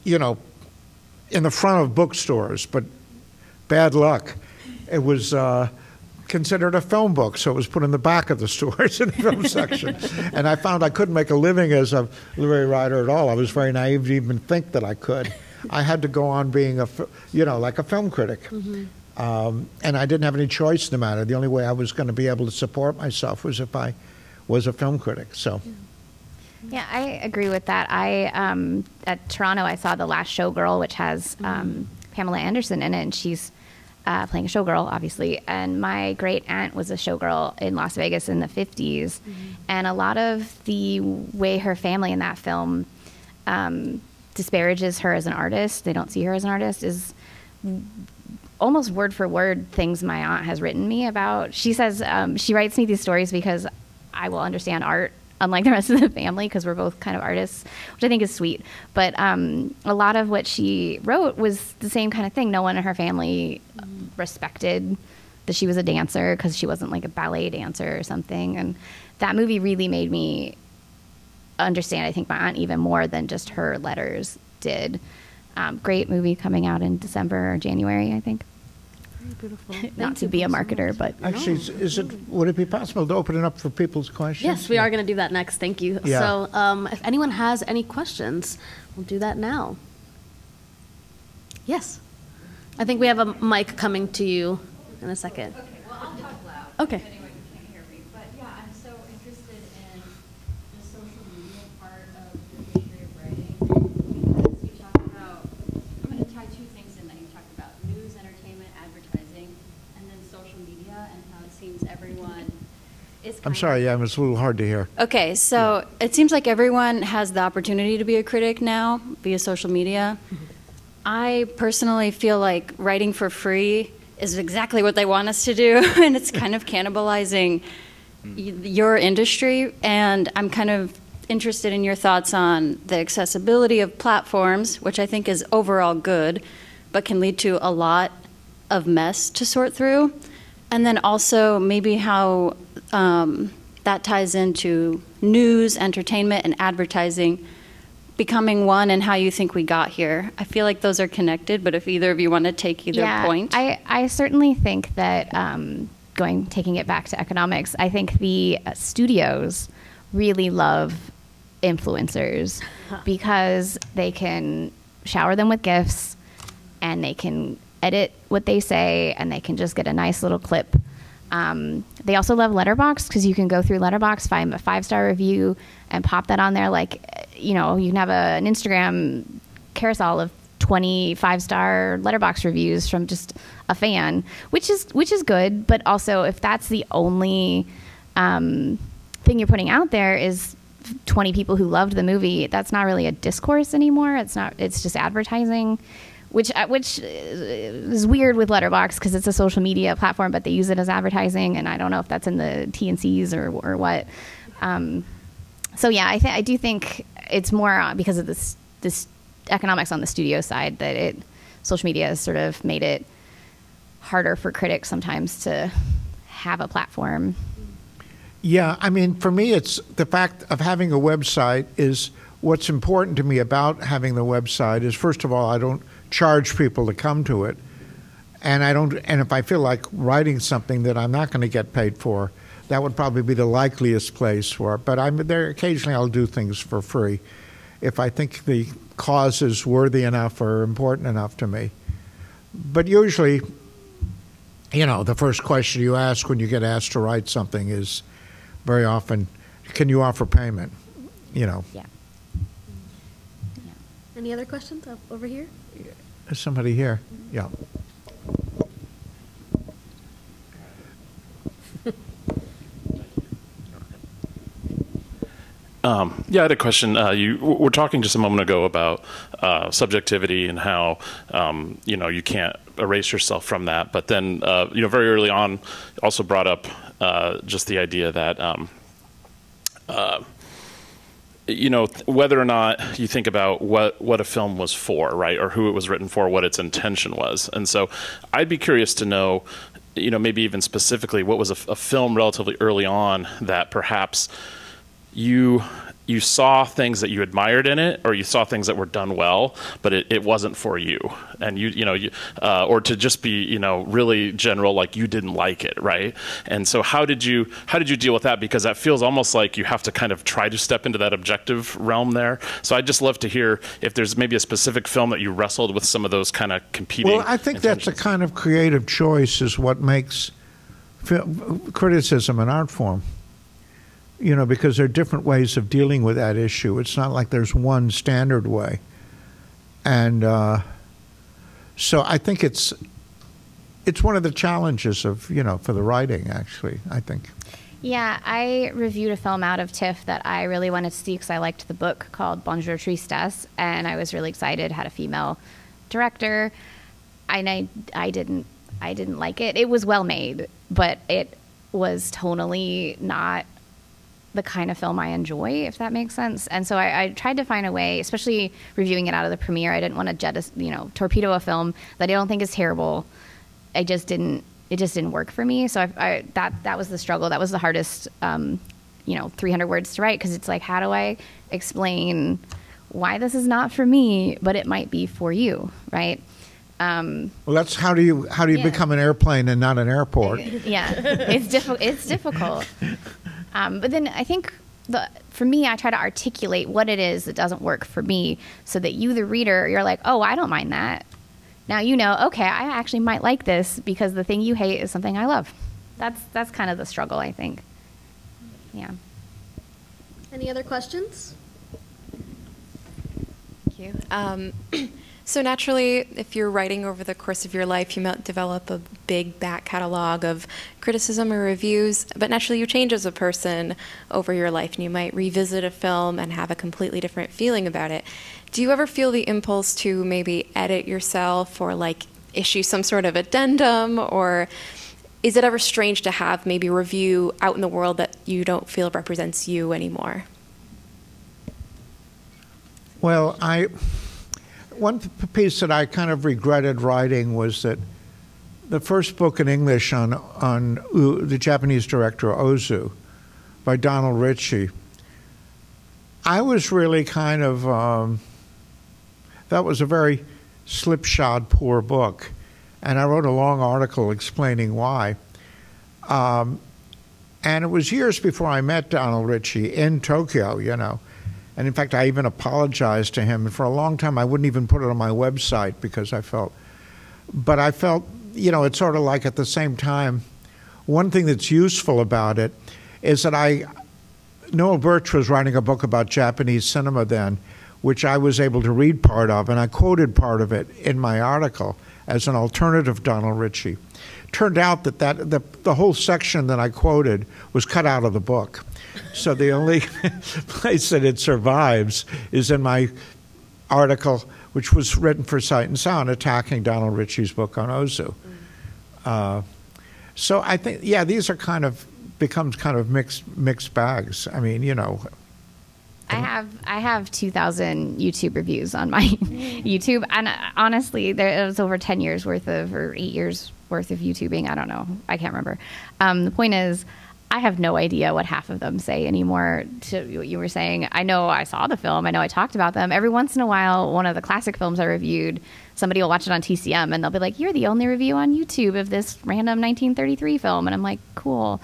in the front of bookstores, but bad luck. It was considered a film book, so it was put in the back of the stores in the film section. And I found I couldn't make a living as a literary writer at all. I was very naive to even think that I could. I had to go on being like a film critic. And I didn't have any choice in the matter. The only way I was going to be able to support myself was if I was a film critic. So, yeah, I agree with that. At Toronto, I saw The Last Showgirl, which has Pamela Anderson in it, and she's playing a showgirl, obviously. And my great aunt was a showgirl in Las Vegas in the 50s, and a lot of the way her family in that film disparages her as an artist, they don't see her as an artist, is almost word for word things my aunt has written me about. She says she writes me these stories because I will understand art, unlike the rest of the family, because we're both kind of artists, which I think is sweet. But a lot of what she wrote was the same kind of thing. No one in her family respected that she was a dancer because she wasn't like a ballet dancer or something. And that movie really made me understand, I think, my aunt even more than just her letters did. Great movie coming out in December or January, I think. Very beautiful. Not to be a marketer, but actually, would it be possible to open it up for people's questions? Yes, we are going to do that next. Thank you. Yeah. So if anyone has any questions, we'll do that now. Yes. I think we have a mic coming to you in a second. Okay, well, I'll talk loud. Okay. If anyone can't hear me. But yeah, I'm so interested in the social media part of the history of writing. Because you talk about, I'm going to tie two things in that you talked about: news, entertainment, advertising, and then social media, and how it seems everyone is I'm sorry, yeah, it's a little hard to hear. Okay, so it seems like everyone has the opportunity to be a critic now via social media. I personally feel like writing for free is exactly what they want us to do, and it's kind of cannibalizing your industry. And I'm kind of interested in your thoughts on the accessibility of platforms, which I think is overall good, but can lead to a lot of mess to sort through. And then also maybe how that ties into news, entertainment, and advertising becoming one, and how you think we got here. I feel like those are connected, but if either of you want to take either point. I certainly think that taking it back to economics, I think the studios really love influencers because they can shower them with gifts and they can edit what they say and they can just get a nice little clip. They also love Letterboxd because you can go through Letterboxd, find a 5-star review and pop that on there. Like, you know, you can have an Instagram carousel of 20 5-star Letterboxd reviews from just a fan, which is good. But also, if that's the only thing you're putting out there is 20 people who loved the movie, that's not really a discourse anymore. It's just advertising, which is weird with Letterboxd because it's a social media platform, but they use it as advertising, and I don't know if that's in the T&Cs or what. So yeah, I do think it's more because of this economics on the studio side that social media has sort of made it harder for critics sometimes to have a platform. Yeah, I mean, for me, it's the fact of having a website is what's important to me about having the website is, first of all, I don't charge people to come to it. And if I feel like writing something that I'm not going to get paid for, that would probably be the likeliest place for it. But occasionally I'll do things for free if I think the cause is worthy enough or important enough to me. But usually, you know, the first question you ask when you get asked to write something is very often, can you offer payment? You know. Yeah. Any other questions over here? There's somebody here. Yeah. Yeah, I had a question. You were talking just a moment ago about subjectivity and how you can't erase yourself from that. But then very early on, also brought up just the idea that whether or not you think about what a film was for, right, or who it was written for, what its intention was. And so I'd be curious to know, maybe even specifically, what was a film relatively early on that perhaps you saw things that you admired in it, or you saw things that were done well, but it wasn't for you, and or to just be really general, like you didn't like it, right? And so how did you deal with that? Because that feels almost like you have to kind of try to step into that objective realm there. So I'd just love to hear if there's maybe a specific film that you wrestled with some of those kind of competing. Well, I think that's a kind of creative choice is what makes criticism an art form. Because there are different ways of dealing with that issue. It's not like there's one standard way. And so I think it's one of the challenges of, for the writing, actually, I think. Yeah, I reviewed a film out of TIFF that I really wanted to see because I liked the book called Bonjour Tristesse, and I was really excited. It had a female director, and I didn't like it. It was well made, but it was tonally not the kind of film I enjoy, if that makes sense. And so I tried to find a way, especially reviewing it out of the premiere. I didn't want to torpedo a film that I don't think is terrible. It just didn't work for me. So that was the struggle. That was the hardest, 300 words to write, because it's like, how do I explain why this is not for me, but it might be for you, right? Well, that's how do you become an airplane and not an airport? Yeah, it's difficult. But then I think for me, I try to articulate what it is that doesn't work for me, so that you, the reader, you're like, oh, I don't mind that. Now okay, I actually might like this because the thing you hate is something I love. That's kind of the struggle, I think. Yeah. Any other questions? Thank you. So naturally, if you're writing over the course of your life, you might develop a big back catalog of criticism or reviews, but naturally you change as a person over your life, and you might revisit a film and have a completely different feeling about it. Do you ever feel the impulse to maybe edit yourself or issue some sort of addendum, or is it ever strange to have maybe a review out in the world that you don't feel represents you anymore? Well, one piece that I kind of regretted writing was that the first book in English on the Japanese director Ozu by Donald Ritchie, I was really kind of, that was a very slipshod, poor book. And I wrote a long article explaining why. And it was years before I met Donald Ritchie in Tokyo, And in fact, I even apologized to him. And for a long time, I wouldn't even put it on my website because I felt, it's sort of like at the same time, one thing that's useful about it is that Noel Birch was writing a book about Japanese cinema then, which I was able to read part of, and I quoted part of it in my article as an alternative Donald Ritchie. Turned out that the whole section that I quoted was cut out of the book. So the only place that it survives is in my article, which was written for Sight and Sound, attacking Donald Ritchie's book on Ozu. So I think, these are becomes kind of mixed bags. I mean, I have 2,000 YouTube reviews on my YouTube, and honestly, it was over 10 years worth or 8 years worth of YouTubing. I don't know. I can't remember. The point is, I have no idea what half of them say anymore. To what you were saying, I know I saw the film. I know I talked about them. Every once in a while, one of the classic films I reviewed, somebody will watch it on TCM and they'll be like, "You're the only review on YouTube of this random 1933 film," and I'm like, "Cool."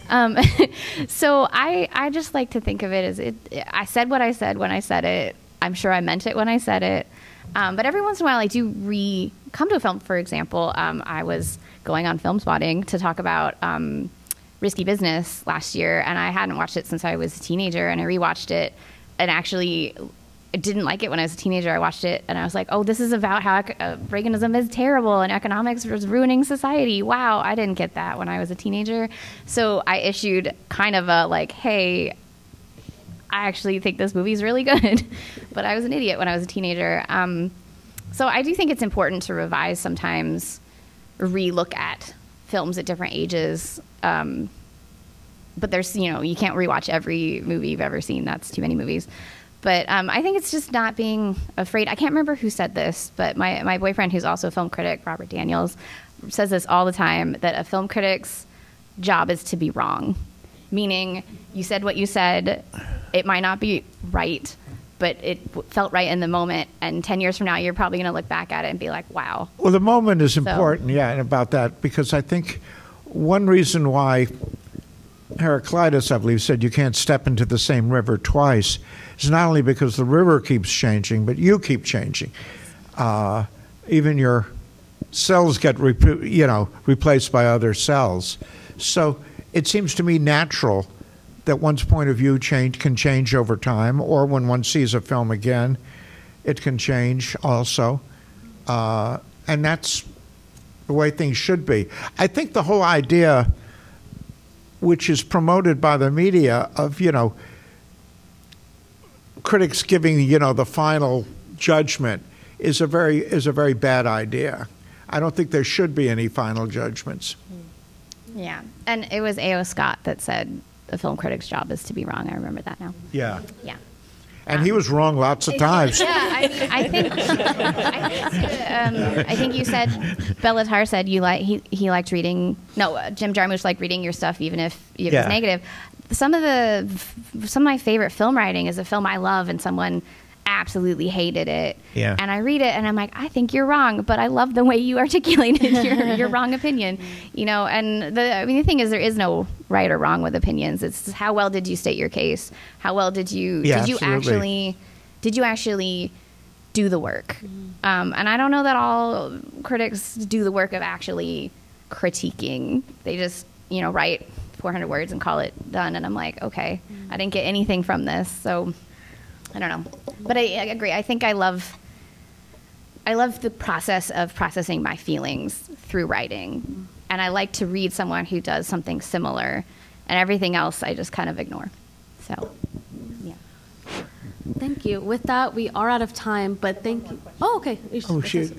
So I just like to think of it as I said what I said when I said it. I'm sure I meant it when I said it. But every once in a while, I do come to a film. For example, I was going on Film Spotting to talk about Risky Business last year, and I hadn't watched it since I was a teenager, and I rewatched it, and actually I didn't like it when I was a teenager. I watched it, and I was like, oh, this is about how Reaganism is terrible, and economics was ruining society. Wow, I didn't get that when I was a teenager. So I issued kind of a, hey, I actually think this movie's really good, but I was an idiot when I was a teenager. So I do think it's important to revise sometimes, re-look at films at different ages. But there's, you can't rewatch every movie you've ever seen. That's too many movies. But I think it's just not being afraid. I can't remember who said this, but my boyfriend, who's also a film critic, Robert Daniels, says this all the time, that a film critic's job is to be wrong. Meaning, you said what you said, it might not be right, but it felt right in the moment, and 10 years from now, you're probably going to look back at it and be like, wow. Well, the moment is important, and about that, because I think one reason why Heraclitus, I believe, said you can't step into the same river twice is not only because the river keeps changing, but you keep changing. Even your cells get replaced by other cells. So it seems to me natural that one's point of view can change over time, or when one sees a film again, it can change also. And that's the way things should be. I think the whole idea, which is promoted by the media, of, critics giving, the final judgment is a very bad idea. I don't think there should be any final judgments. Yeah, and it was A.O. Scott that said the film critic's job is to be wrong. I remember that now. Yeah. Yeah. And he was wrong lots of times. Yeah, I think you said, Bellatar said he liked reading. No, Jim Jarmusch liked reading your stuff even if it was negative. Some of my favorite film writing is a film I love and someone absolutely hated it. Yeah. And I read it and I'm like, I think you're wrong, but I love the way you articulated your wrong opinion. And the thing is, there is no right or wrong with opinions. It's how well did you state your case? How well did you actually do the work? And I don't know that all critics do the work of actually critiquing. They just, write 400 words and call it done. And I'm like, okay, I didn't get anything from this. So I don't know. But I agree. I think I love the process of processing my feelings through writing. And I like to read someone who does something similar, and everything else I just kind of ignore. So, yeah. Thank you. With that, we are out of time, but thank you. Oh, okay. Oh, shoot.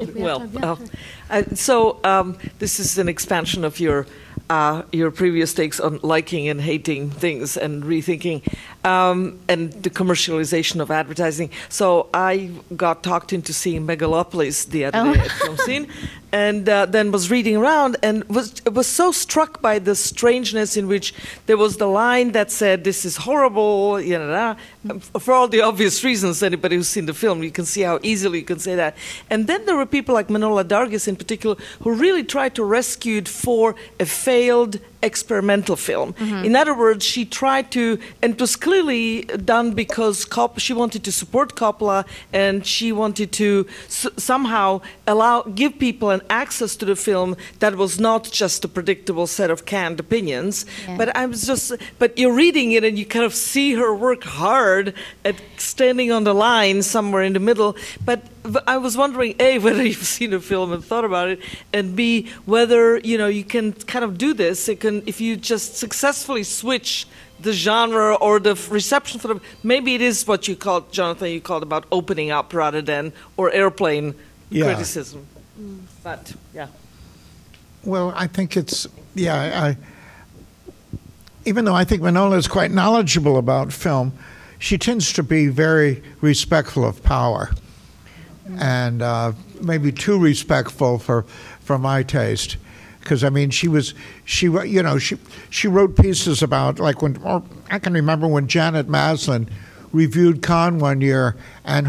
This is an expansion of your previous takes on liking and hating things and rethinking and the commercialization of advertising. So I got talked into seeing Megalopolis the other day at Film Scene, and then was reading around and was so struck by the strangeness in which there was the line that said, "This is horrible," for all the obvious reasons. Anybody who's seen the film, you can see how easily you can say that. And then there were people like Manohla Dargis in particular who really tried to rescue it for a failed experimental film. In other words, she tried to, and it was clearly done because she wanted to support Coppola, and she wanted to somehow give people an access to the film that was not just a predictable set of canned opinions. Yeah. But you're reading it and you kind of see her work hard at standing on the line somewhere in the middle. But I was wondering, A, whether you've seen the film and thought about it, and B, whether, you can kind of do this. If you just successfully switch the genre or the reception for them, maybe it is what you called, Jonathan, you called about opening up rather than, or airplane criticism. But, yeah. Well, I think it's, even though I think Manohla is quite knowledgeable about film, she tends to be very respectful of power, and maybe too respectful for my taste. Because I mean, she wrote pieces about, like, I can remember when Janet Maslin reviewed Cannes one year, and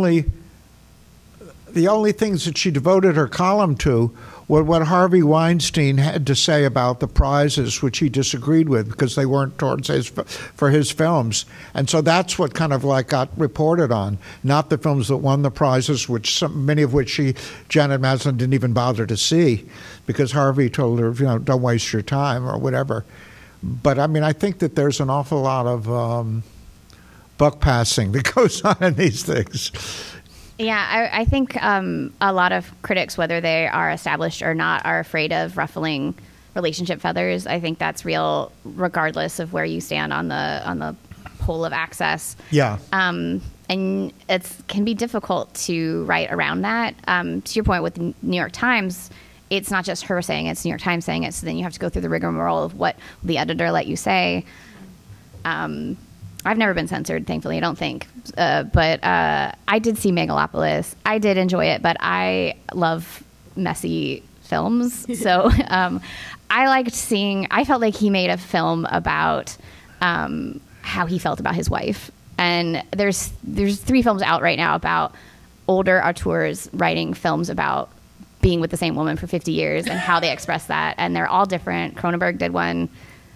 the only things that she devoted her column to were what Harvey Weinstein had to say about the prizes, which he disagreed with because they weren't for his films. And so that's what kind of like got reported on, not the films that won the prizes, many of which Janet Maslin didn't even bother to see because Harvey told her, don't waste your time or whatever. But I mean, I think that there's an awful lot of buck passing that goes on in these things. Yeah, I think a lot of critics, whether they are established or not, are afraid of ruffling relationship feathers. I think that's real, regardless of where you stand on the pole of access. Yeah. And it can be difficult to write around that. To your point with the New York Times, it's not just her saying it, it's New York Times saying it. So then you have to go through the rigmarole of what the editor let you say. I've never been censored, thankfully, I don't think. But I did see Megalopolis. I did enjoy it, but I love messy films. So I felt like he made a film about how he felt about his wife. And there's 3 films out right now about older auteurs writing films about being with the same woman for 50 years and how they express that. And they're all different. Cronenberg did one.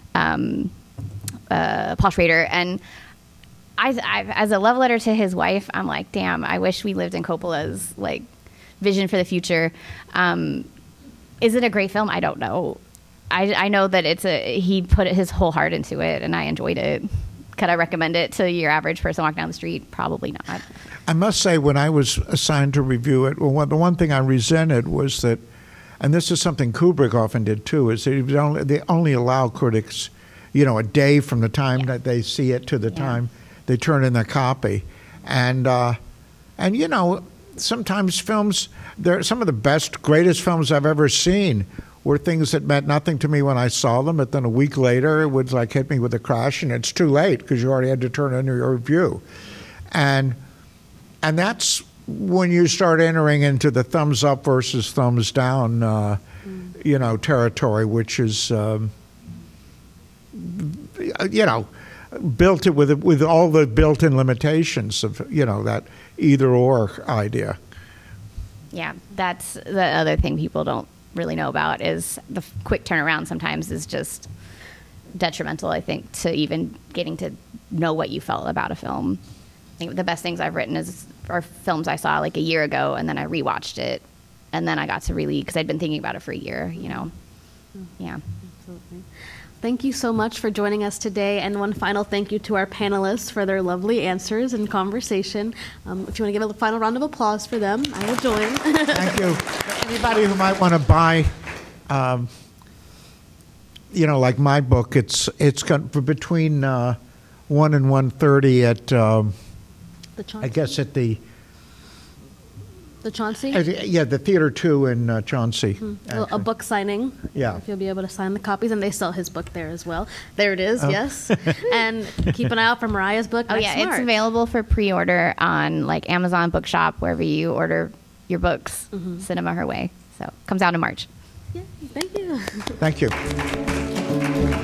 Paul Schrader, and I as a love letter to his wife, I'm like, damn, I wish we lived in Coppola's like vision for the future. Is it a great film? I don't know. I know that he put his whole heart into it, and I enjoyed it. Could I recommend it to your average person walking down the street? Probably not. I must say, when I was assigned to review it, well, the one thing I resented was that, and this is something Kubrick often did too, is that they only allow critics, a day from the time that they see it to the time they turn in their copy. And sometimes films, some of the best, greatest films I've ever seen were things that meant nothing to me when I saw them, but then a week later it would like hit me with a crash, and it's too late because you already had to turn in your review. And that's when you start entering into the thumbs up versus thumbs down, territory, which is, built it with all the built-in limitations of that either or idea. Yeah, that's the other thing people don't really know about is the quick turnaround sometimes is just detrimental, I think, to even getting to know what you felt about a film. I think the best things I've written are films I saw like a year ago, and then I rewatched it, and then I got to really, because I'd been thinking about it for a year, Yeah. Absolutely. Thank you so much for joining us today, and one final thank you to our panelists for their lovely answers and conversation. If you want to give a final round of applause for them, I will join. Thank you. Anybody who might want to buy, like my book, it's got for between 1 and 1:30 at, The Chauncey? I guess at the Chauncey? the Theater 2 in Chauncey. A book signing. Yeah. If you'll be able to sign the copies, and they sell his book there as well. There it is, yes. And keep an eye out for Mariah's book. Oh yeah, it's available for pre-order on like Amazon Bookshop, wherever you order your books. Cinema Her Way. So comes out in March. Yeah, thank you. Thank you.